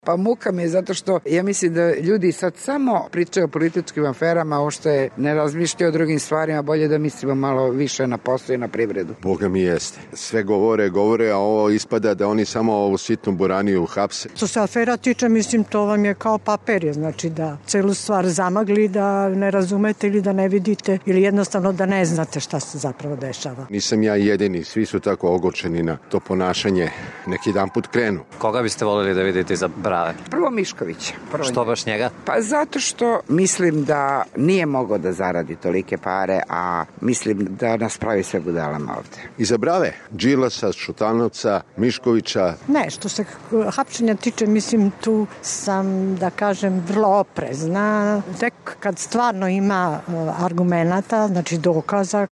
Pa muka mi je zato što ja mislim da ljudi sad samo pričaju o političkim aferama, ovo što je ne razmišljaju o drugim stvarima, bolje da mislimo malo više na posao i na privredu. Boga mi jeste. Sve govore, a ovo ispada da oni samo ovu sitnu buraniju hapse. Što se afera tiče, mislim, to vam je kao papir, znači da celu stvar zamagli, da ne razumete ili da ne vidite ili jednostavno da ne znate šta se zapravo dešava. Nisam ja jedini, svi su tako ogorčeni na to ponašanje. Neki dan put krenu. Koga biste voljeli da vidite za brave? Prvo Miškovića. Što baš njega? Pa zato što mislim da nije mogao da zaradi tolike pare, a mislim da nas pravi sve budalama ovde. I za brave? Đilasa, Šutanovca, Miškovića? Ne, što se hapšenja tiče, mislim, tu sam, da kažem, vrlo oprezna. Tek kad stvarno ima argumenata, znači dokaza,